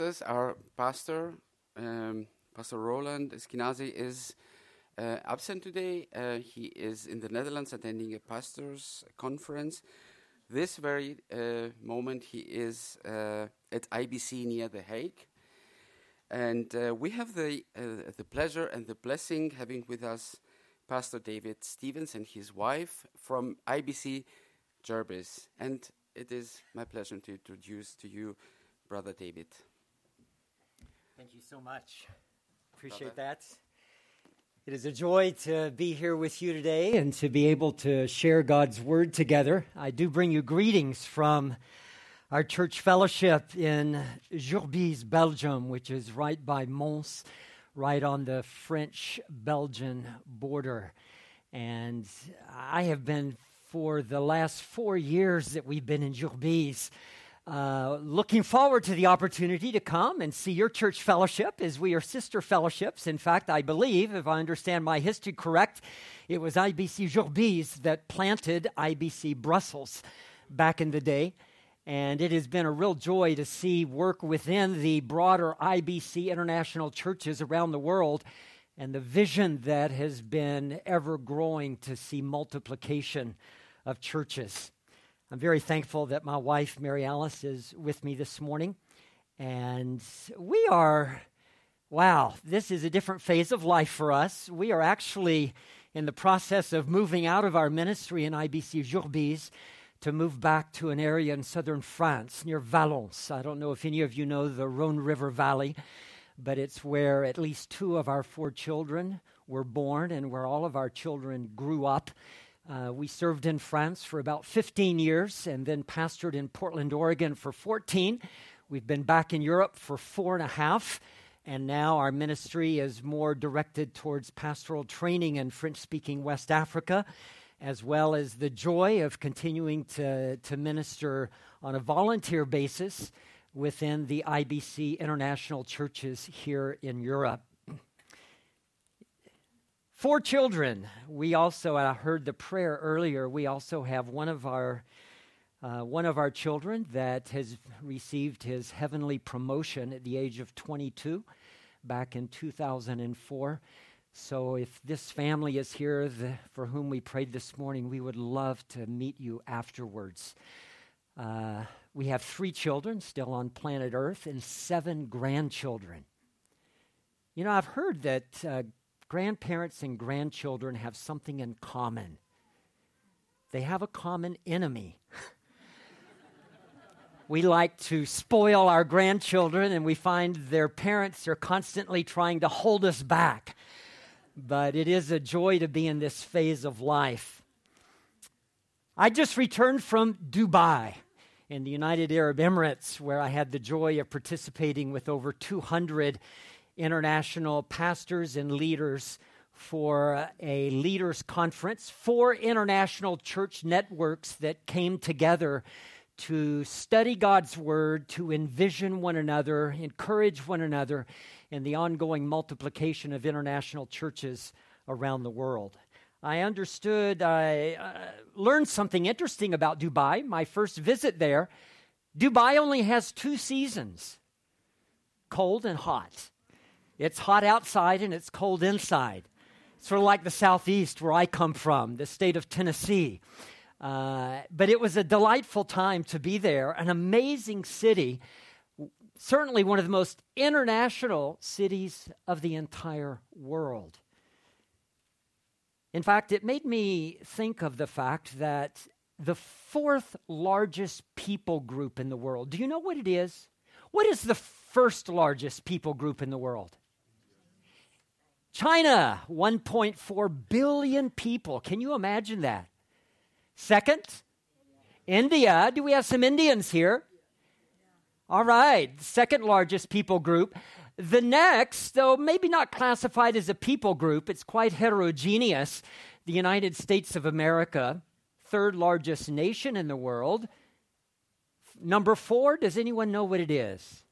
Our pastor, Pastor Roland Eskenazi, is absent today. He is in the Netherlands attending a pastor's conference. This very moment, he is at IBC near The Hague. And we have the pleasure and the blessing having with us Pastor David Stevens and his wife from IBC Jervis. And it is my pleasure to introduce to you Brother David. Thank you so much. Appreciate that. It is a joy to be here with you today and to be able to share God's Word together. I do bring you greetings from our church fellowship in Jurbise, Belgium, which is right by Mons, right on the French-Belgian border. And I have been, for the last 4 years that we've been in Jurbise, looking forward to the opportunity to come and see your church fellowship, as we are sister fellowships. In fact, I believe, if I understand my history correct, it was IBC Jurbise that planted IBC Brussels back in the day. And it has been a real joy to see work within the broader IBC international churches around the world, and the vision that has been ever growing to see multiplication of churches. I'm very thankful that my wife, Mary Alice, is with me this morning. And we are, this is a different phase of life for us. We are actually in the process of moving out of our ministry in IBC Jurbise to move back to an area in southern France near Valence. I don't know if any of you know the Rhone River Valley, but it's where at least 2 of our 4 children were born and where all of our children grew up. We served in France for about 15 years and then pastored in Portland, Oregon for 14. We've been back in Europe for 4.5, and now our ministry is more directed towards pastoral training in French-speaking West Africa, as well as the joy of continuing to minister on a volunteer basis within the IBC international churches here in Europe. 4 children. We also, I heard the prayer earlier, we also have one of our children that has received his heavenly promotion at the age of 22 back in 2004. So if this family is here for whom we prayed this morning, we would love to meet you afterwards. We have 3 children still on planet Earth and 7 grandchildren. You know, I've heard that grandparents and grandchildren have something in common. They have a common enemy. We like to spoil our grandchildren, and we find their parents are constantly trying to hold us back. But it is a joy to be in this phase of life. I just returned from Dubai in the United Arab Emirates, where I had the joy of participating with over 200 international pastors and leaders for a leaders conference, 4 international church networks that came together to study God's Word, to envision one another, encourage one another in the ongoing multiplication of international churches around the world. I learned something interesting about Dubai. My first visit there, Dubai only has 2 seasons, cold and hot. It's hot outside and it's cold inside. Sort of like the Southeast where I come from, the state of Tennessee. But it was a delightful time to be there, an amazing city, certainly one of the most international cities of the entire world. In fact, it made me think of the fact that the 4th largest people group in the world, do you know what it is? What is the 1st largest people group in the world? China, 1.4 billion people. Can you imagine that? Second, India. Do we have some Indians here? All right, second largest people group. The next, though maybe not classified as a people group, it's quite heterogeneous, the United States of America, 3rd largest nation in the world. Number 4, does anyone know what it is?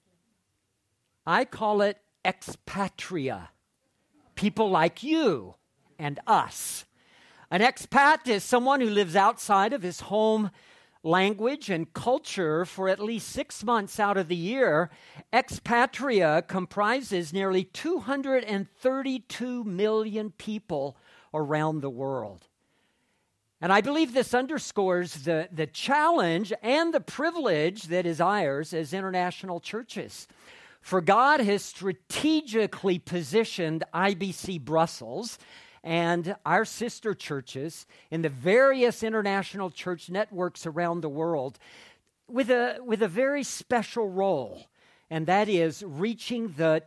I call it expatria. People like you and us. An expat is someone who lives outside of his home language, and culture for at least 6 months out of the year, Expatria comprises nearly 232 million people around the world. And I believe this underscores the challenge and the privilege that is ours as international churches. For God has strategically positioned IBC Brussels and our sister churches in the various international church networks around the world with a very special role, and that is reaching the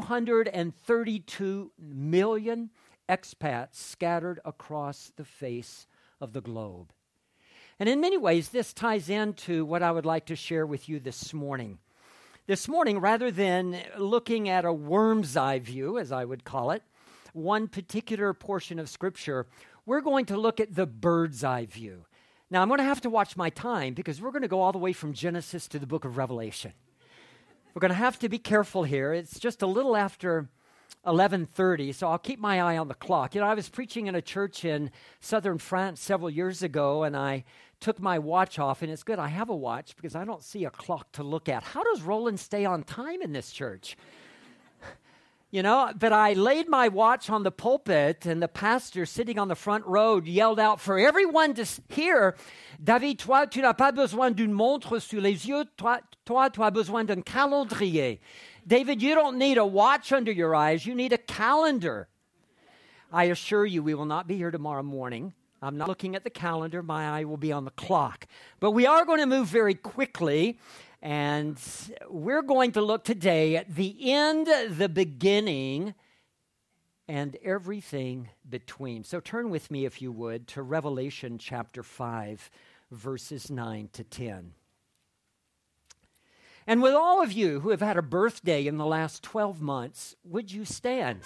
232 million expats scattered across the face of the globe. And in many ways, this ties into what I would like to share with you this morning. This morning, rather than looking at a worm's eye view, as I would call it, one particular portion of Scripture, we're going to look at the bird's eye view. Now, I'm going to have to watch my time because we're going to go all the way from Genesis to the book of Revelation. We're going to have to be careful here. It's just a little after 11:30, so I'll keep my eye on the clock. You know, I was preaching in a church in southern France several years ago, and I took my watch off, and it's good I have a watch because I don't see a clock to look at. How does Roland stay on time in this church? You know, but I laid my watch on the pulpit, and the pastor sitting on the front row yelled out for everyone to hear, David, toi, tu n'as pas besoin d'une montre sur les yeux, toi, tu as besoin d'un calendrier. David, you don't need a watch under your eyes, you need a calendar. I assure you we will not be here tomorrow morning. I'm not looking at the calendar, my eye will be on the clock. But we are going to move very quickly, and we're going to look today at the end, the beginning, and everything between. So turn with me, if you would, to Revelation chapter 5, verses 9 to 10. And with all of you who have had a birthday in the last 12 months, would you stand?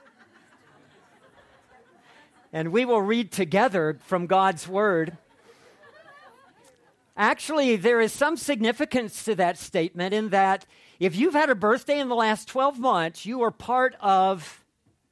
And we will read together from God's Word. Actually, there is some significance to that statement in that if you've had a birthday in the last 12 months, you are part of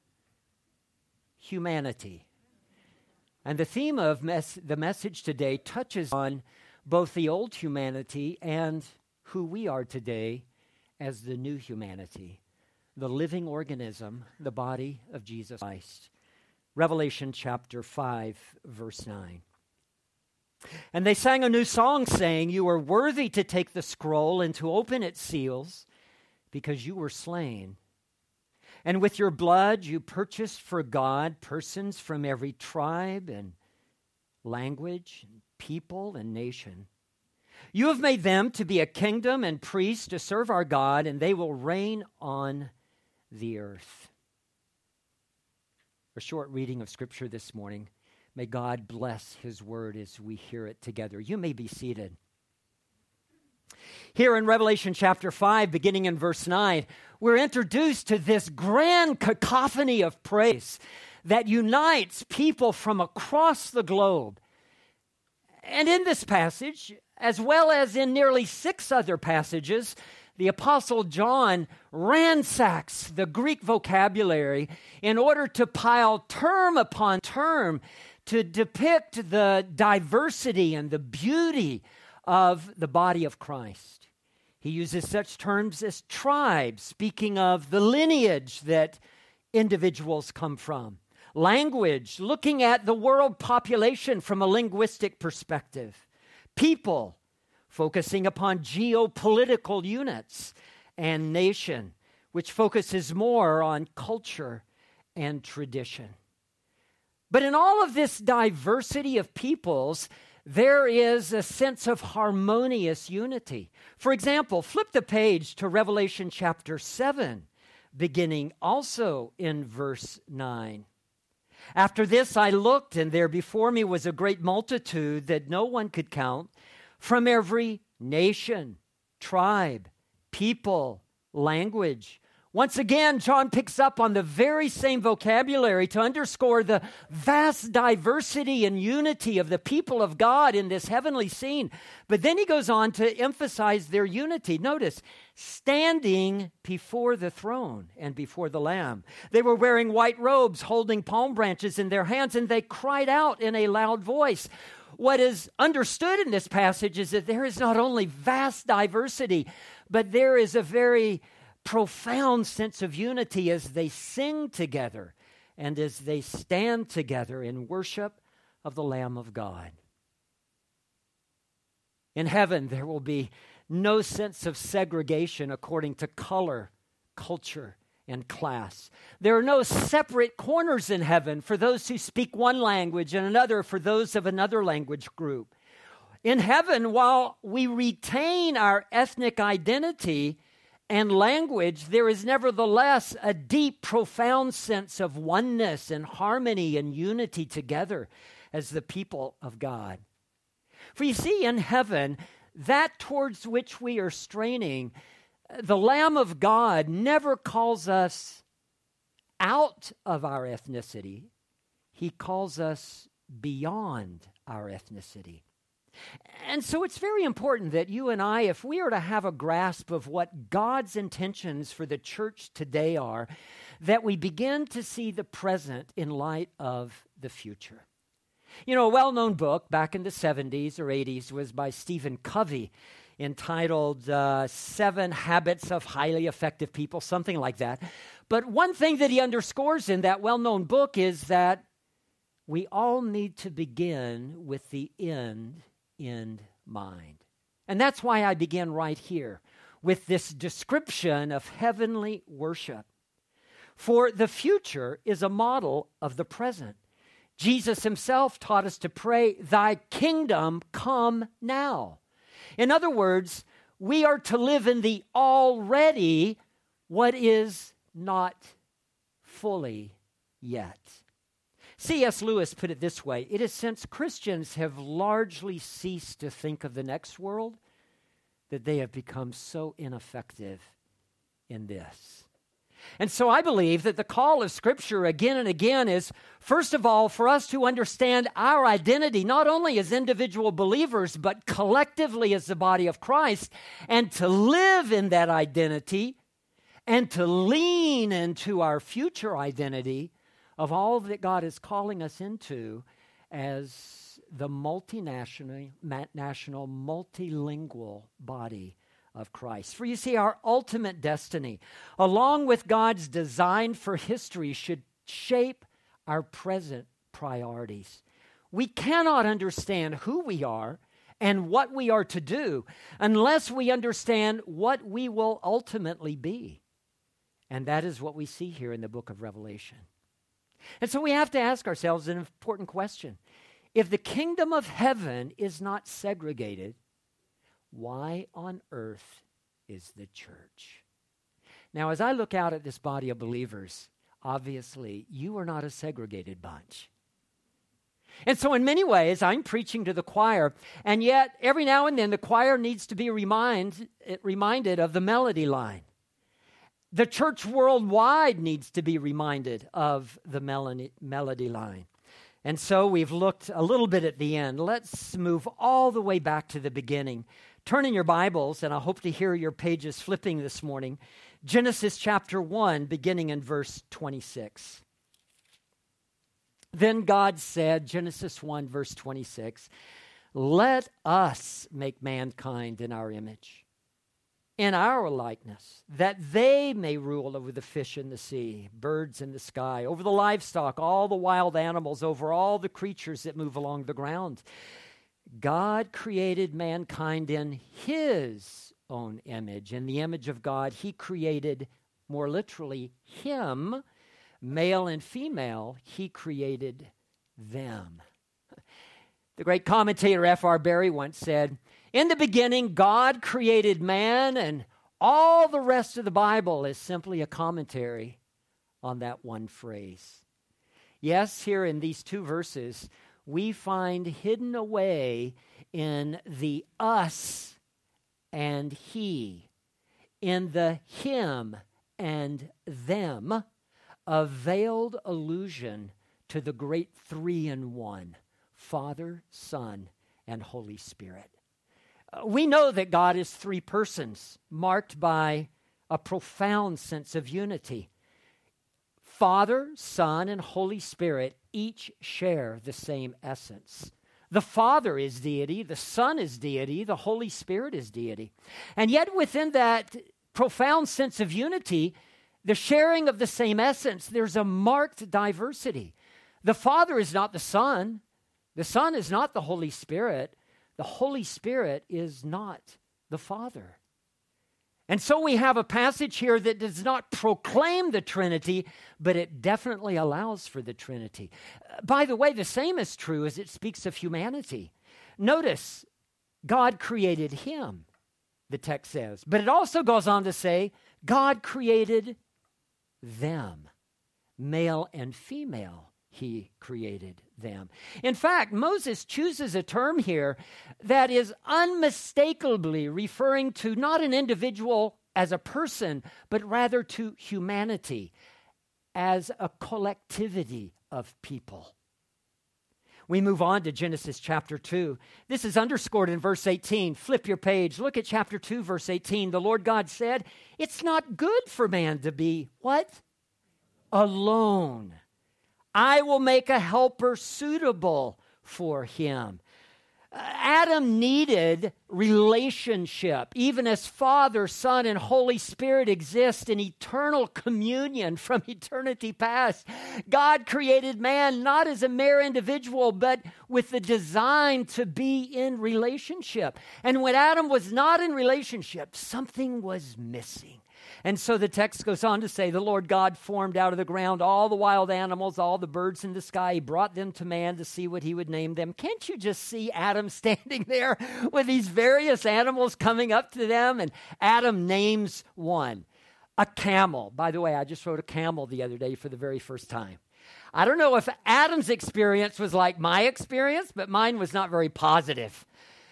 humanity. And the theme of the message today touches on both the old humanity and who we are today as the new humanity, the living organism, the body of Jesus Christ. Revelation chapter 5, verse 9. And they sang a new song saying, you are worthy to take the scroll and to open its seals because you were slain. And with your blood you purchased for God persons from every tribe and language, and people and nation. You have made them to be a kingdom and priests to serve our God, and they will reign on the earth. A short reading of Scripture this morning. May God bless His word as we hear it together. You may be seated. Here in Revelation chapter 5, beginning in verse 9, we're introduced to this grand cacophony of praise that unites people from across the globe. And in this passage, as well as in nearly 6 other passages, the Apostle John ransacks the Greek vocabulary in order to pile term upon term to depict the diversity and the beauty of the body of Christ. He uses such terms as tribe, speaking of the lineage that individuals come from. Language, looking at the world population from a linguistic perspective. People, focusing upon geopolitical units. And nation, which focuses more on culture and tradition. But in all of this diversity of peoples, there is a sense of harmonious unity. For example, flip the page to Revelation chapter 7, beginning also in verse 9. After this I looked, and there before me was a great multitude that no one could count, from every nation, tribe, people, language. Once again, John picks up on the very same vocabulary to underscore the vast diversity and unity of the people of God in this heavenly scene. But then he goes on to emphasize their unity. Notice, standing before the throne and before the Lamb. They were wearing white robes, holding palm branches in their hands, and they cried out in a loud voice, what is understood in this passage is that there is not only vast diversity, but there is a very profound sense of unity as they sing together and as they stand together in worship of the Lamb of God. In heaven, there will be no sense of segregation according to color, culture, and class. There are no separate corners in heaven for those who speak one language and another for those of another language group. In heaven, while we retain our ethnic identity and language, there is nevertheless a deep, profound sense of oneness and harmony and unity together as the people of God. For you see, in heaven, that towards which we are straining, the Lamb of God never calls us out of our ethnicity. He calls us beyond our ethnicity. And so it's very important that you and I, if we are to have a grasp of what God's intentions for the church today are, that we begin to see the present in light of the future. You know, a well-known book back in the 70s or 80s was by Stephen Covey, entitled 7 Habits of Highly Effective People, something like that. But one thing that he underscores in that well-known book is that we all need to begin with the end in mind. And that's why I begin right here with this description of heavenly worship. For the future is a model of the present. Jesus himself taught us to pray, "Thy kingdom come now." In other words, we are to live in the already, what is not fully yet. C.S. Lewis put it this way: it is since Christians have largely ceased to think of the next world that they have become so ineffective in this. And so I believe that the call of Scripture again and again is, first of all, for us to understand our identity, not only as individual believers, but collectively as the body of Christ, and to live in that identity and to lean into our future identity of all that God is calling us into as the multinational, multilingual body of Christ. For you see, our ultimate destiny, along with God's design for history, should shape our present priorities. We cannot understand who we are and what we are to do unless we understand what we will ultimately be. And that is what we see here in the book of Revelation. And so we have to ask ourselves an important question. If the kingdom of heaven is not segregated, why on earth is the church? Now, as I look out at this body of believers, obviously, you are not a segregated bunch. And so in many ways, I'm preaching to the choir, and yet every now and then the choir needs to be reminded of the melody line. The church worldwide needs to be reminded of the melody line. And so we've looked a little bit at the end. Let's move all the way back to the beginning. Turn in your Bibles, and I hope to hear your pages flipping this morning. Genesis chapter 1, beginning in verse 26. Then God said, Genesis 1, verse 26, "Let us make mankind in our image, in our likeness, that they may rule over the fish in the sea, birds in the sky, over the livestock, all the wild animals, over all the creatures that move along the ground." God created mankind in his own image. In the image of God, he created, more literally, him. Male and female, he created them. The great commentator F.R. Berry once said, "In the beginning, God created man, and all the rest of the Bible is simply a commentary on that one phrase." Yes, here in these two verses, we find hidden away in the us and he, in the him and them, a veiled allusion to the great three-in-one, Father, Son, and Holy Spirit. We know that God is three persons, marked by a profound sense of unity. Father, Son, and Holy Spirit each share the same essence. The Father is deity, the Son is deity, the Holy Spirit is deity. And yet within that profound sense of unity, the sharing of the same essence, there's a marked diversity. The Father is not the Son is not the Holy Spirit is not the Father. And so we have a passage here that does not proclaim the Trinity, but it definitely allows for the Trinity. By the way, the same is true as it speaks of humanity. Notice, God created him, the text says. But it also goes on to say, God created them, male and female. He created them. In fact, Moses chooses a term here that is unmistakably referring to not an individual as a person, but rather to humanity as a collectivity of people. We move on to Genesis chapter 2. This is underscored in verse 18. Flip your page. Look at chapter 2, verse 18. The Lord God said, "It's not good for man to be," what? "Alone. I will make a helper suitable for him." Adam needed relationship, even as Father, Son, and Holy Spirit exist in eternal communion from eternity past. God created man not as a mere individual, but with the design to be in relationship. And when Adam was not in relationship, something was missing. And so the text goes on to say, the Lord God formed out of the ground all the wild animals, all the birds in the sky. He brought them to man to see what he would name them. Can't you just see Adam standing there with these various animals coming up to them? And Adam names one, a camel. By the way, I just rode a camel the other day for the very first time. I don't know if Adam's experience was like my experience, but mine was not very positive.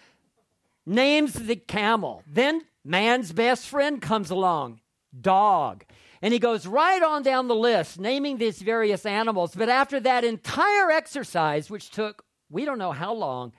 Names the camel. Then man's best friend comes along. Dog. And he goes right on down the list, naming these various animals. But after that entire exercise, which took, we don't know how long,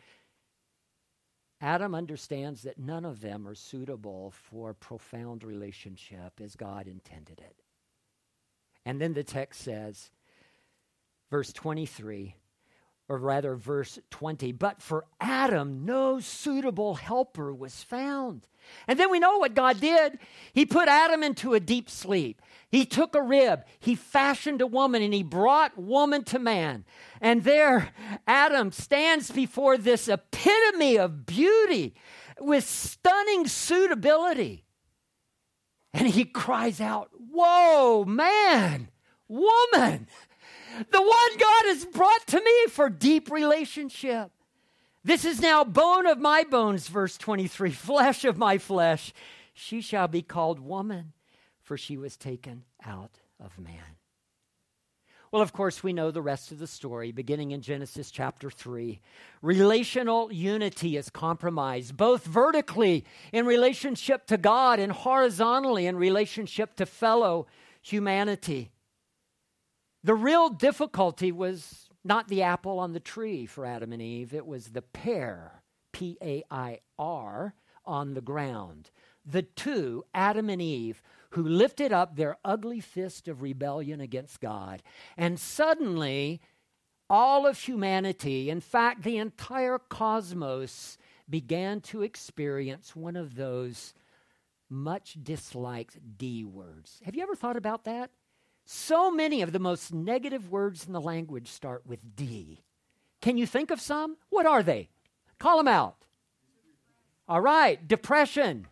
Adam understands that none of them are suitable for profound relationship as God intended it. And then the text says, verse 23, or rather verse 20, but for Adam, no suitable helper was found. And then we know what God did. He put Adam into a deep sleep. He took a rib. He fashioned a woman, and he brought woman to man. And there, Adam stands before this epitome of beauty with stunning suitability. And he cries out, "Whoa, man, woman, the one God has brought to me for deep relationship. This is now bone of my bones," verse 23, "flesh of my flesh. She shall be called woman, for she was taken out of man." Well, of course, we know the rest of the story, beginning in Genesis chapter 3. Relational unity is compromised, both vertically in relationship to God and horizontally in relationship to fellow humanity. The real difficulty was not the apple on the tree for Adam and Eve. It was the pear, P-A-I-R, on the ground. The two, Adam and Eve, who lifted up their ugly fist of rebellion against God. And suddenly, all of humanity, in fact, the entire cosmos, began to experience one of those much disliked D words. Have you ever thought about that? So many of the most negative words in the language start with D. Can you think of some? What are they? Call them out. All right. Depression.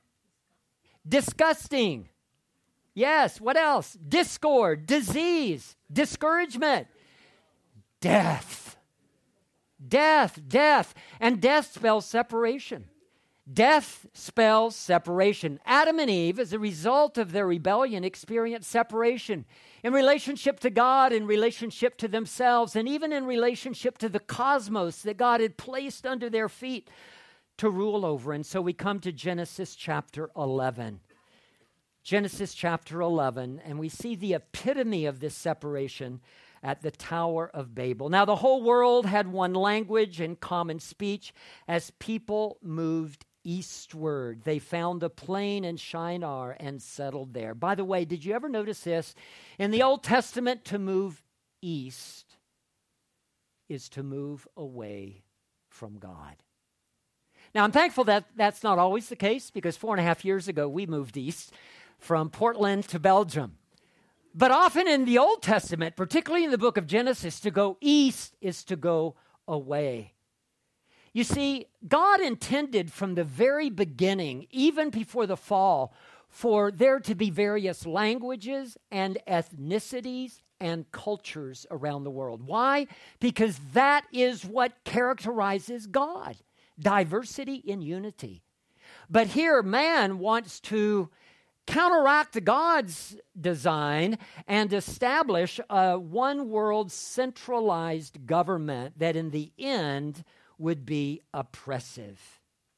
Disgusting. Yes. What else? Discord. Disease. Discouragement. Death. Death. And death spells separation. Death spells separation. Adam and Eve, as a result of their rebellion, experienced separation in relationship to God, in relationship to themselves, and even in relationship to the cosmos that God had placed under their feet to rule over. And so we come to Genesis chapter 11. Genesis chapter 11, and we see the epitome of this separation at the Tower of Babel. Now, the whole world had one language and common speech. As people moved eastward, they found a plain in Shinar and settled there. By the way, did you ever notice this? In the Old Testament, to move east is to move away from God. Now, I'm thankful that that's not always the case, because 4.5 years ago, we moved east from Portland to Belgium. But often in the Old Testament, particularly in the book of Genesis, to go east is to go away. You see, God intended from the very beginning, even before the fall, for there to be various languages and ethnicities and cultures around the world. Why? Because that is what characterizes God. Diversity in unity. But here, man wants to counteract God's design and establish a one world centralized government that in the end would be oppressive.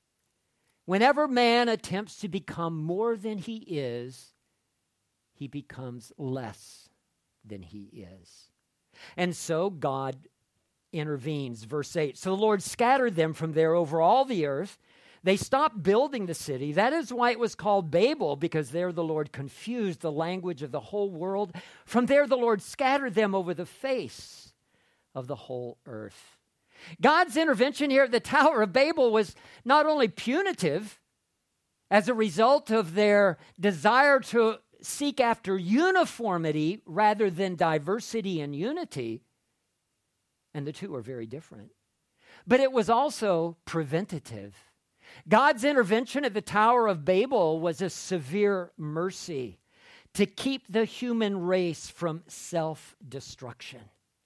Whenever man attempts to become more than he is, he becomes less than he is. And so God intervenes. Verse 8, so the Lord scattered them from there over all the earth. They stopped building the city. That is why it was called Babel, because there the Lord confused the language of the whole world. From there the Lord scattered them over the face of the whole earth. God's intervention here at the Tower of Babel was not only punitive as a result of their desire to seek after uniformity rather than diversity and unity, and the two are very different. But it was also preventative. God's intervention at the Tower of Babel was a severe mercy to keep the human race from self-destruction.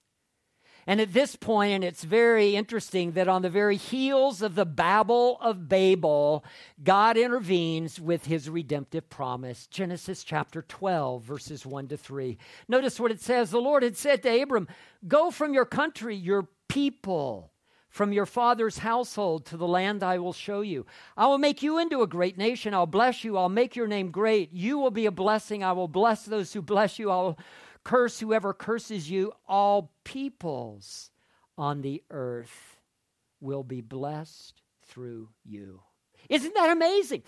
And at this point, and it's very interesting that on the very heels of the Babel of Babel, God intervenes with his redemptive promise. Genesis chapter 12, verses 1 to 3. Notice what it says. The Lord had said to Abram, go from your country, your people, from your father's household to the land I will show you. I will make you into a great nation. I'll bless you. I'll make your name great. You will be a blessing. I will bless those who bless you. I will curse whoever curses you. All peoples on the earth will be blessed through you. Isn't that amazing?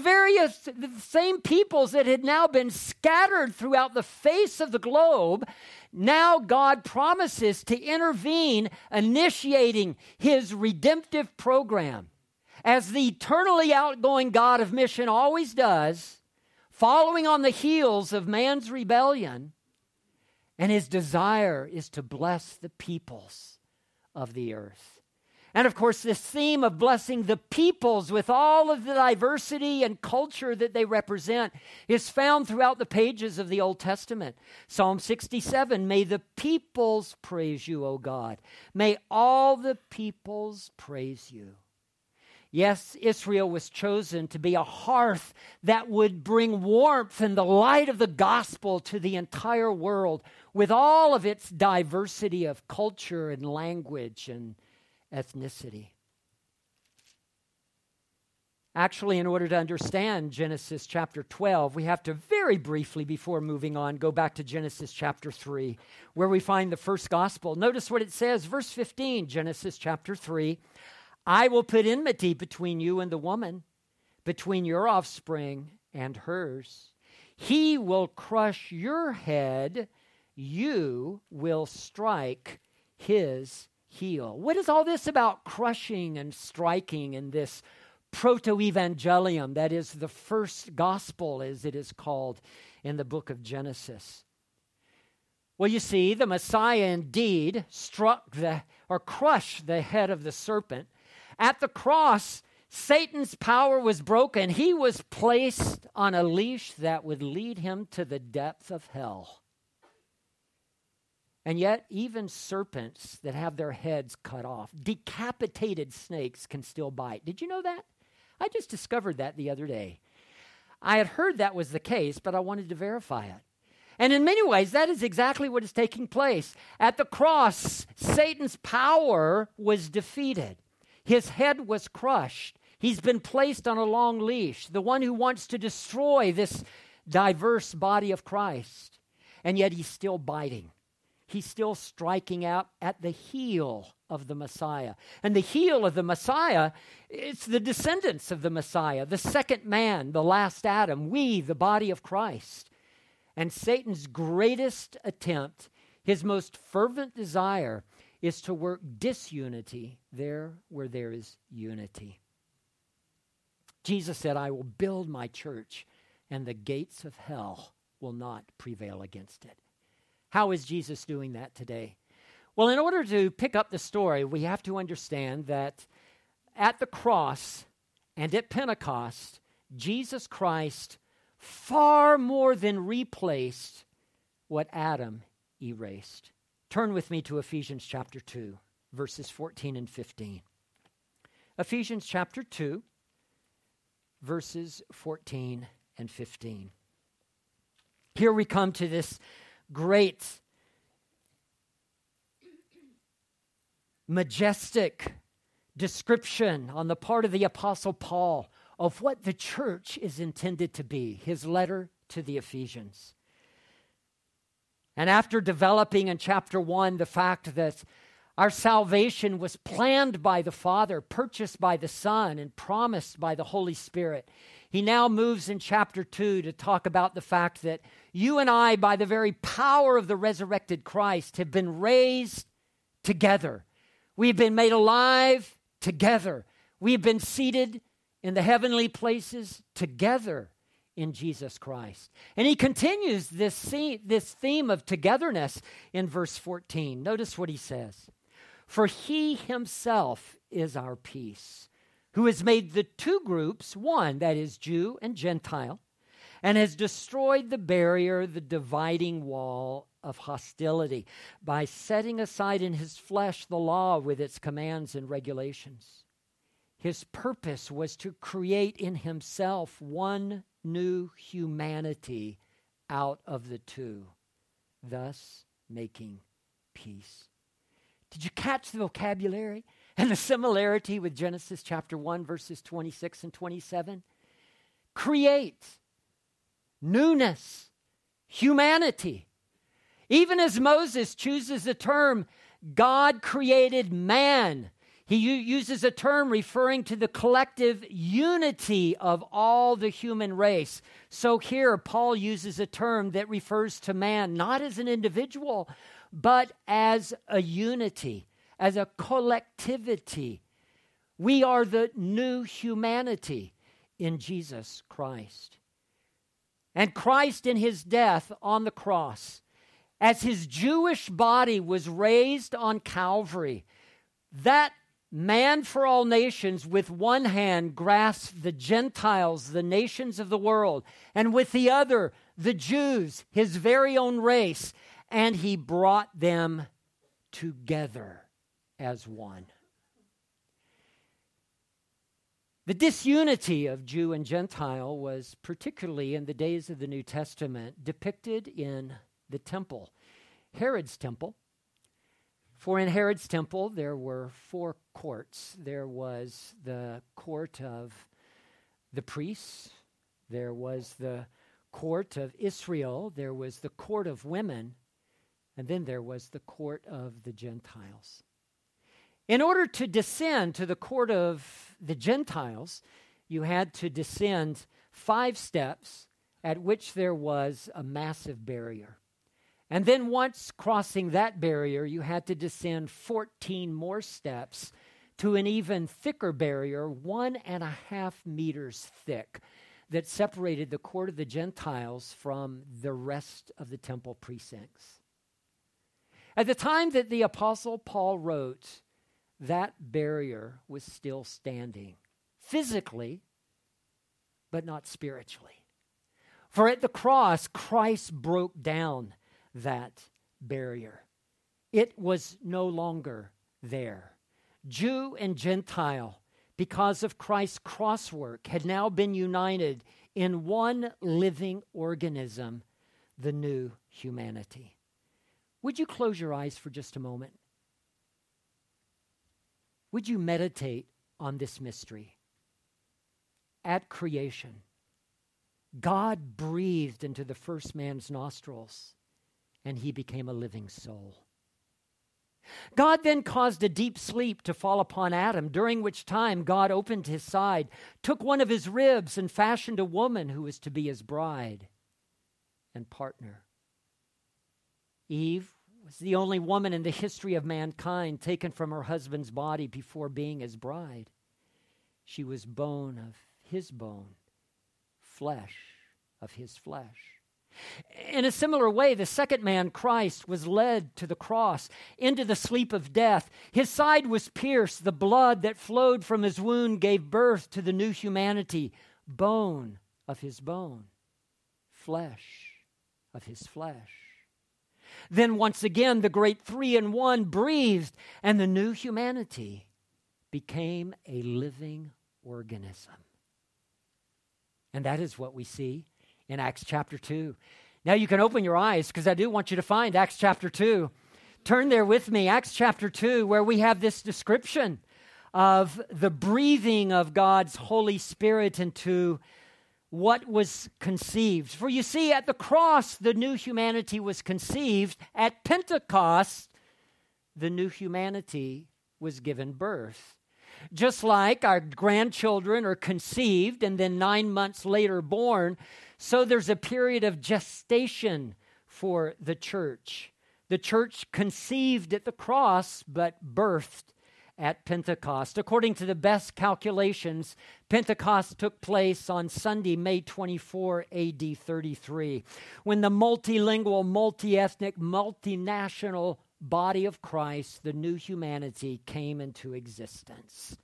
The same peoples that had now been scattered throughout the face of the globe, now God promises to intervene, initiating his redemptive program. As the eternally outgoing God of mission always does, following on the heels of man's rebellion, and his desire is to bless the peoples of the earth. And of course, this theme of blessing the peoples with all of the diversity and culture that they represent is found throughout the pages of the Old Testament. Psalm 67, may the peoples praise you, O God. May all the peoples praise you. Yes, Israel was chosen to be a hearth that would bring warmth and the light of the gospel to the entire world with all of its diversity of culture and language and ethnicity. Actually, in order to understand Genesis chapter 12, we have to very briefly, before moving on, go back to Genesis chapter 3, where we find the first gospel. Notice what it says, verse 15, Genesis chapter 3. I will put enmity between you and the woman, between your offspring and hers. He will crush your head, you will strike his heel. What is all this about crushing and striking in this proto-evangelium, that is the first gospel, as it is called in the book of Genesis? Well, you see, the Messiah indeed crushed the head of the serpent. At the cross, Satan's power was broken. He was placed on a leash that would lead him to the depth of hell. And yet, even serpents that have their heads cut off, decapitated snakes can still bite. Did you know that? I just discovered that the other day. I had heard that was the case, but I wanted to verify it. And in many ways, that is exactly what is taking place. At the cross, Satan's power was defeated. His head was crushed. He's been placed on a long leash, the one who wants to destroy this diverse body of Christ. And yet he's still biting. He's still striking out at the heel of the Messiah. And the heel of the Messiah, it's the descendants of the Messiah, the second man, the last Adam, we, the body of Christ. And Satan's greatest attempt, his most fervent desire, is to work disunity there where there is unity. Jesus said, I will build my church, and the gates of hell will not prevail against it. How is Jesus doing that today? Well, in order to pick up the story, we have to understand that at the cross and at Pentecost, Jesus Christ far more than replaced what Adam erased. Turn with me to Ephesians chapter 2, verses 14 and 15. Ephesians chapter 2, verses 14 and 15. Here we come to this great, majestic description on the part of the Apostle Paul of what the church is intended to be, his letter to the Ephesians. And after developing in chapter 1 the fact that our salvation was planned by the Father, purchased by the Son, and promised by the Holy Spirit, he now moves in chapter 2 to talk about the fact that you and I, by the very power of the resurrected Christ, have been raised together. We've been made alive together. We've been seated in the heavenly places together in Jesus Christ. And he continues this theme of togetherness in verse 14. Notice what he says. For he himself is our peace, who has made the two groups one, that is Jew and Gentile, and has destroyed the barrier, the dividing wall of hostility, by setting aside in his flesh the law with its commands and regulations. His purpose was to create in himself one new humanity out of the two, thus making peace. Did you catch the vocabulary and the similarity with Genesis chapter 1, verses 26 and 27? Create, newness, humanity. Even as Moses chooses the term, God created man, he uses a term referring to the collective unity of all the human race. So here, Paul uses a term that refers to man, not as an individual, but as a unity, as a collectivity. We are the new humanity in Jesus Christ. And Christ in his death on the cross, as his Jewish body was raised on Calvary, that man for all nations with one hand grasped the Gentiles, the nations of the world, and with the other, the Jews, his very own race, and he brought them together as one. The disunity of Jew and Gentile was particularly in the days of the New Testament depicted in the temple, Herod's temple. For in Herod's temple, there were 4 courts. There was the court of the priests. There was the court of Israel. There was the court of women. And then there was the court of the Gentiles. In order to descend to the court of the Gentiles, you had to descend 5 steps at which there was a massive barrier. And then once crossing that barrier, you had to descend 14 more steps to an even thicker barrier, 1.5 meters thick, that separated the court of the Gentiles from the rest of the temple precincts. At the time that the Apostle Paul wrote, that barrier was still standing, physically, but not spiritually. For at the cross, Christ broke down that barrier. It was no longer there. Jew and Gentile, because of Christ's crosswork, had now been united in one living organism, the new humanity. Would you close your eyes for just a moment? Would you meditate on this mystery? At creation, God breathed into the first man's nostrils, and he became a living soul. God then caused a deep sleep to fall upon Adam, during which time God opened his side, took one of his ribs, and fashioned a woman who was to be his bride and partner. Eve was the only woman in the history of mankind taken from her husband's body before being his bride. She was bone of his bone, flesh of his flesh. In a similar way, the second man, Christ, was led to the cross, into the sleep of death. His side was pierced. The blood that flowed from his wound gave birth to the new humanity, bone of his bone, flesh of his flesh. Then once again, the great 3-in-1 breathed, and the new humanity became a living organism. And that is what we see in Acts chapter 2. Now you can open your eyes, because I do want you to find Acts chapter 2. Turn there with me, Acts chapter 2, where we have this description of the breathing of God's Holy Spirit into what was conceived. For you see, at the cross, the new humanity was conceived. At Pentecost, the new humanity was given birth. Just like our grandchildren are conceived and then 9 months later born, so there's a period of gestation for the church. The church conceived at the cross, but birthed at Pentecost. According to the best calculations, Pentecost took place on Sunday, May 24, AD 33, when the multilingual, multi-ethnic, multinational body of Christ, the new humanity, came into existence.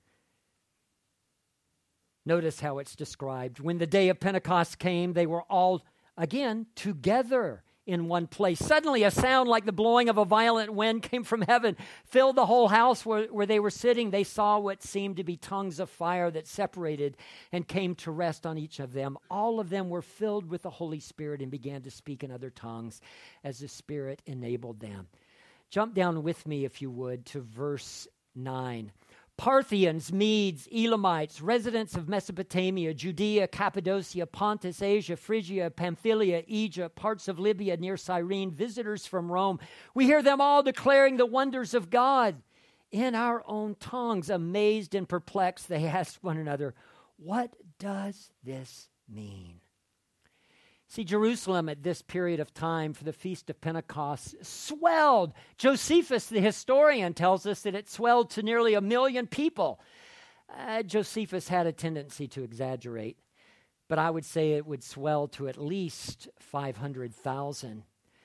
Notice how it's described. When the day of Pentecost came, they were all, again, together in one place. Suddenly, a sound like the blowing of a violent wind came from heaven, filled the whole house where they were sitting. They saw what seemed to be tongues of fire that separated and came to rest on each of them. All of them were filled with the Holy Spirit and began to speak in other tongues as the Spirit enabled them. Jump down with me, if you would, to verse 9. Parthians, Medes, Elamites, residents of Mesopotamia, Judea, Cappadocia, Pontus, Asia, Phrygia, Pamphylia, Egypt, parts of Libya near Cyrene, visitors from Rome. We hear them all declaring the wonders of God in our own tongues. Amazed and perplexed, they asked one another, "What does this mean?" See, Jerusalem at this period of time for the Feast of Pentecost swelled. Josephus, the historian, tells us that it swelled to nearly 1 million people. Josephus had a tendency to exaggerate, but I would say it would swell to at least 500,000.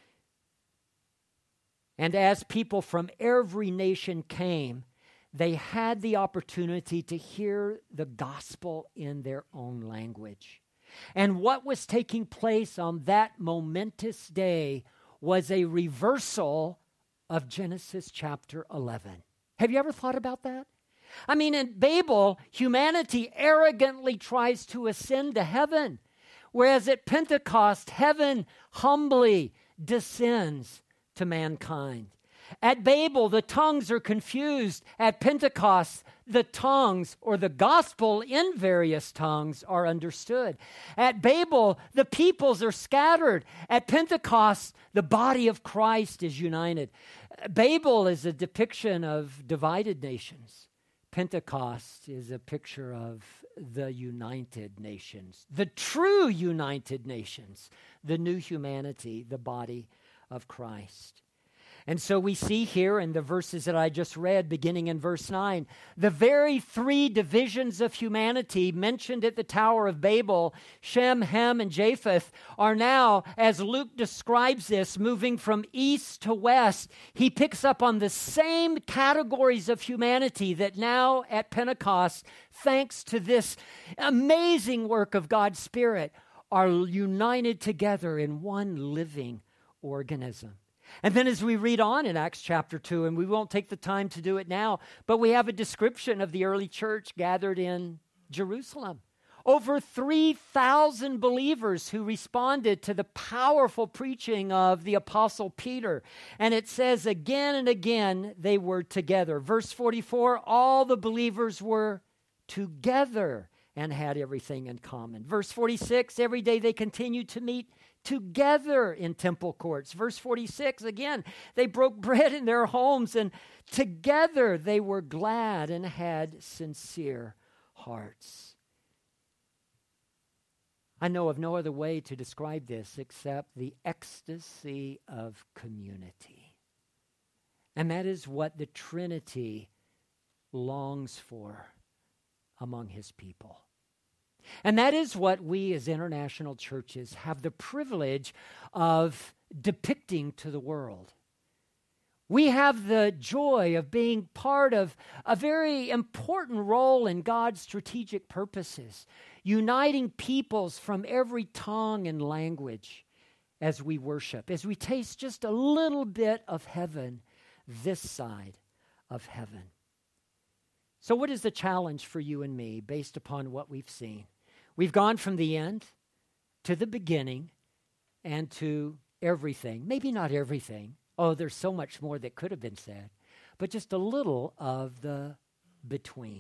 And as people from every nation came, they had the opportunity to hear the gospel in their own language. And what was taking place on that momentous day was a reversal of Genesis chapter 11. Have you ever thought about that? I mean, in Babel, humanity arrogantly tries to ascend to heaven, whereas at Pentecost, heaven humbly descends to mankind. At Babel, the tongues are confused. At Pentecost, the tongues or the gospel in various tongues are understood. At Babel, the peoples are scattered. At Pentecost, the body of Christ is united. Babel is a depiction of divided nations. Pentecost is a picture of the united nations, the true united nations, the new humanity, the body of Christ. And so we see here in the verses that I just read, beginning in verse 9, the very 3 divisions of humanity mentioned at the Tower of Babel, Shem, Ham, and Japheth, are now, as Luke describes this, moving from east to west. He picks up on the same categories of humanity that now at Pentecost, thanks to this amazing work of God's Spirit, are united together in one living organism. And then as we read on in Acts chapter 2, and we won't take the time to do it now, but we have a description of the early church gathered in Jerusalem. Over 3,000 believers who responded to the powerful preaching of the Apostle Peter. And it says again and again they were together. Verse 44, all the believers were together and had everything in common. Verse 46, every day they continued to meet together in temple courts. Verse 46, again, they broke bread in their homes, and together they were glad and had sincere hearts. I know of no other way to describe this except the ecstasy of community. And that is what the Trinity longs for among his people. And that is what we as international churches have the privilege of depicting to the world. We have the joy of being part of a very important role in God's strategic purposes, uniting peoples from every tongue and language as we worship, as we taste just a little bit of heaven this side of heaven. So what is the challenge for you and me based upon what we've seen? We've gone from the end to the beginning and to everything. Maybe not everything. Oh, there's so much more that could have been said, but just a little of the between.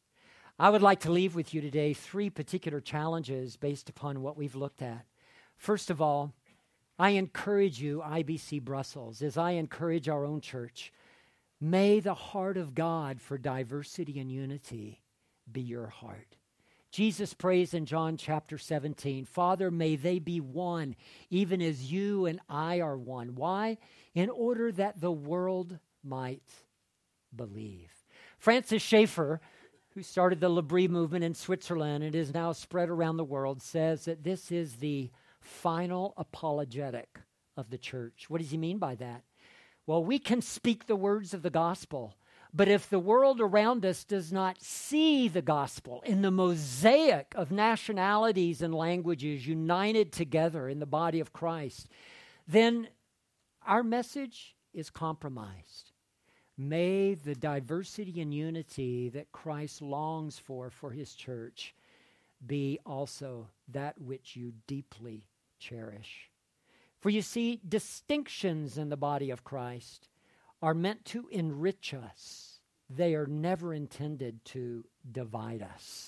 I would like to leave with you today 3 particular challenges based upon what we've looked at. First of all, I encourage you, IBC Brussels, as I encourage our own church, may the heart of God for diversity and unity be your heart. Jesus prays in John chapter 17, Father, may they be one, even as you and I are one. Why? In order that the world might believe. Francis Schaeffer, who started the L'Abri movement in Switzerland and is now spread around the world, says that this is the final apologetic of the church. What does he mean by that? Well, we can speak the words of the gospel, but if the world around us does not see the gospel in the mosaic of nationalities and languages united together in the body of Christ, then our message is compromised. May the diversity and unity that Christ longs for his church be also that which you deeply cherish. For you see, distinctions in the body of Christ are meant to enrich us. They are never intended to divide us.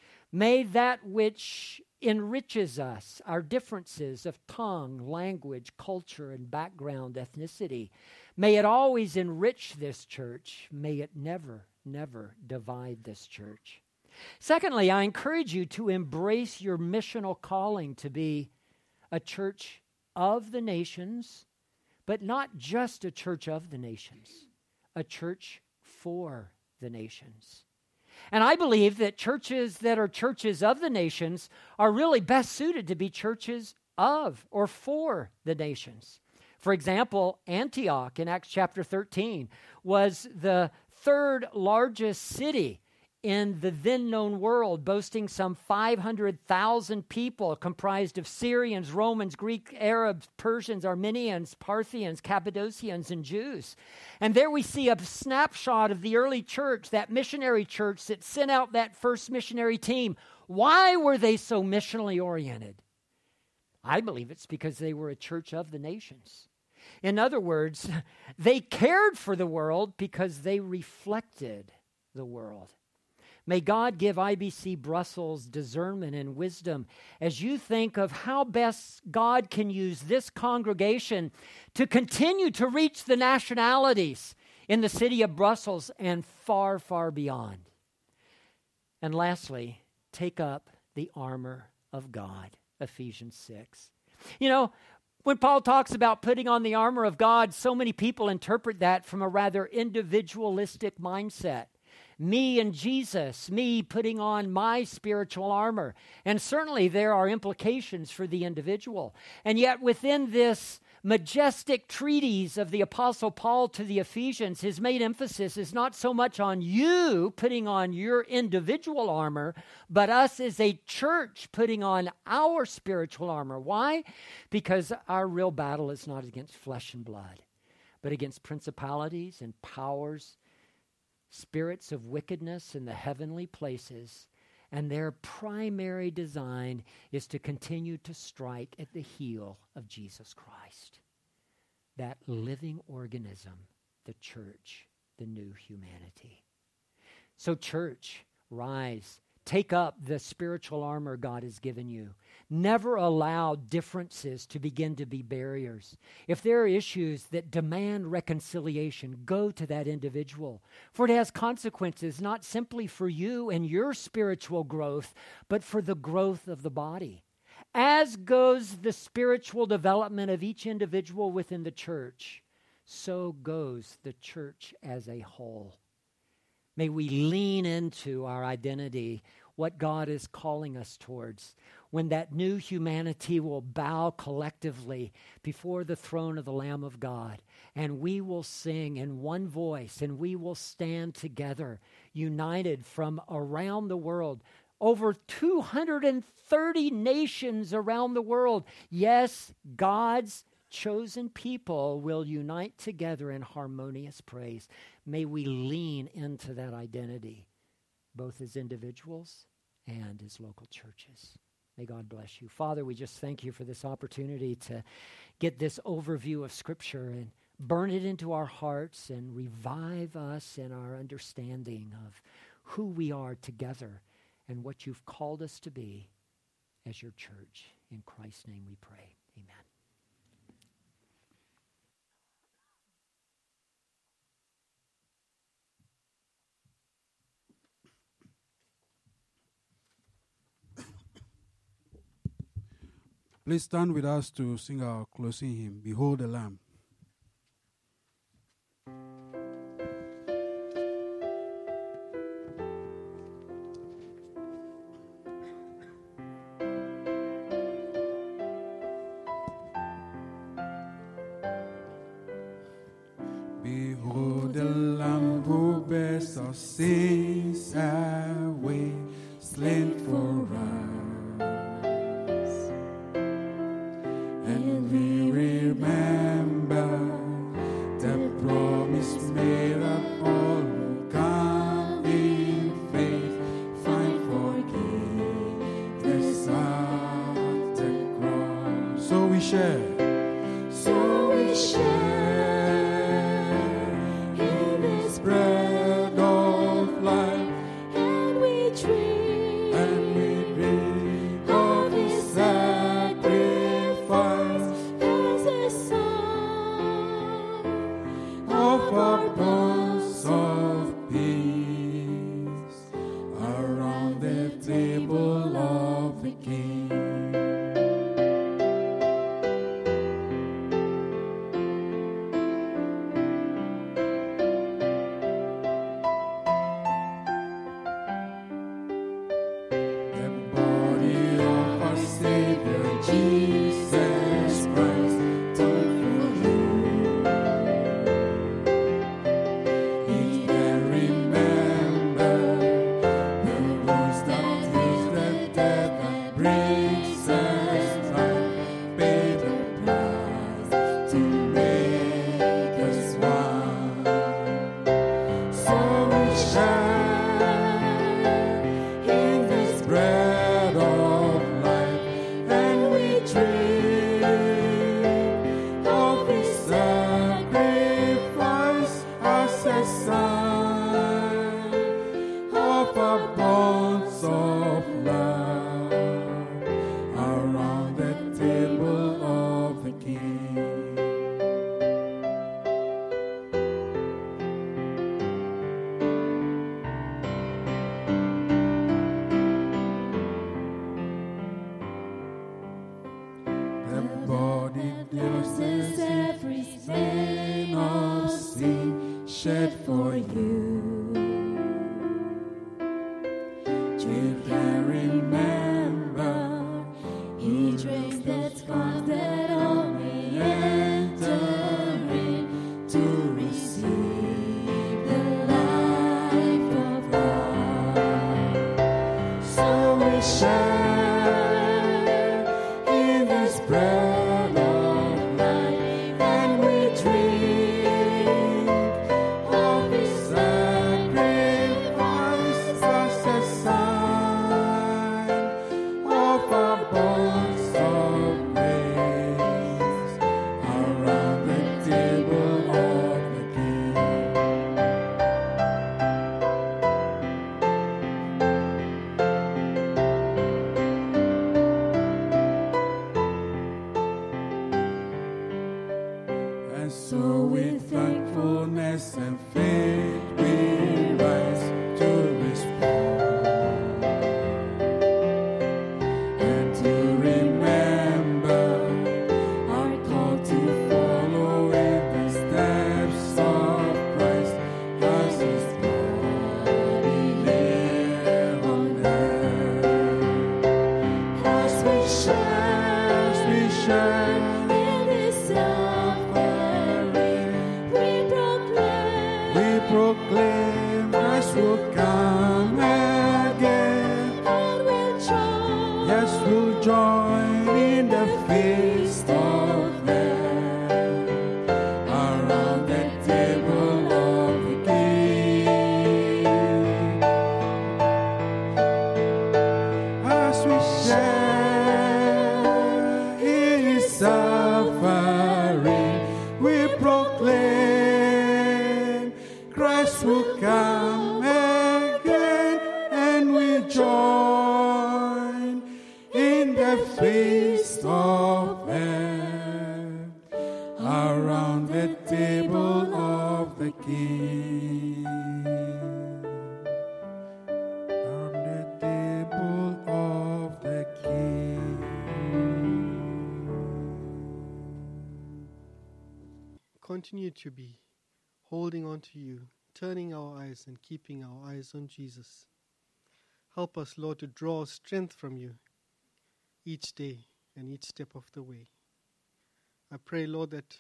May that which enriches us, our differences of tongue, language, culture, and background, ethnicity, may it always enrich this church. May it never, never divide this church. Secondly, I encourage you to embrace your missional calling to be a church of the nations, but not just a church of the nations, a church for the nations. And I believe that churches that are churches of the nations are really best suited to be churches of or for the nations. For example, Antioch in Acts chapter 13 was the 3rd largest city in the then-known world, boasting some 500,000 people comprised of Syrians, Romans, Greek, Arabs, Persians, Armenians, Parthians, Cappadocians, and Jews. And there we see a snapshot of the early church, that missionary church that sent out that first missionary team. Why were they so missionally oriented? I believe it's because they were a church of the nations. In other words, they cared for the world because they reflected the world. May God give IBC Brussels discernment and wisdom as you think of how best God can use this congregation to continue to reach the nationalities in the city of Brussels and far, far beyond. And lastly, take up the armor of God, Ephesians 6. You know, when Paul talks about putting on the armor of God, so many people interpret that from a rather individualistic mindset. Me and Jesus, me putting on my spiritual armor. And certainly there are implications for the individual. And yet within this majestic treatise of the Apostle Paul to the Ephesians, his main emphasis is not so much on you putting on your individual armor, but us as a church putting on our spiritual armor. Why? Because our real battle is not against flesh and blood, but against principalities and powers, spirits of wickedness in the heavenly places, and their primary design is to continue to strike at the heel of Jesus Christ, that living organism, the church, the new humanity. So church, rise, take up the spiritual armor God has given you. Never allow differences to begin to be barriers. If there are issues that demand reconciliation, go to that individual. For it has consequences not simply for you and your spiritual growth, but for the growth of the body. As goes the spiritual development of each individual within the church, so goes the church as a whole. May we lean into our identity, what God is calling us towards, when that new humanity will bow collectively before the throne of the Lamb of God, and we will sing in one voice, and we will stand together, united from around the world, over 230 nations around the world. Yes, God's chosen people will unite together in harmonious praise. May we lean into that identity, both as individuals and as local churches. May God bless you. Father, we just thank you for this opportunity to get this overview of Scripture and burn it into our hearts and revive us in our understanding of who we are together and what you've called us to be as your church. In Christ's name we pray. Amen. Please stand with us to sing our closing hymn, Behold the Lamb. Behold the Lamb who bears our sins away, slain for us. And we remember the promise made of all who come in faith, find forgiveness at the cross. So we share in this bread of life, and we drink of his sacrifice as a sign of our bonds of peace around the table of the King. Remember our call to follow in the steps we proclaim Christ will come again, and we join in the feast of heaven around the table of the King. Around the table of the King. Continue to be holding on to you, turning our eyes and keeping our eyes on Jesus. Help us, Lord, to draw strength from you each day and each step of the way. I pray, Lord, that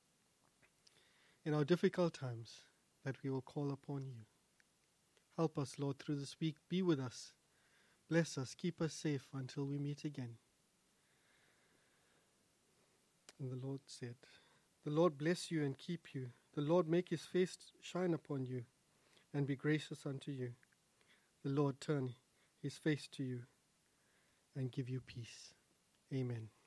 in our difficult times, that we will call upon you. Help us, Lord, through this week. Be with us. Bless us. Keep us safe until we meet again. And the Lord said, the Lord bless you and keep you. The Lord make his face shine upon you and be gracious unto you. The Lord turn his face to you and give you peace. Amen.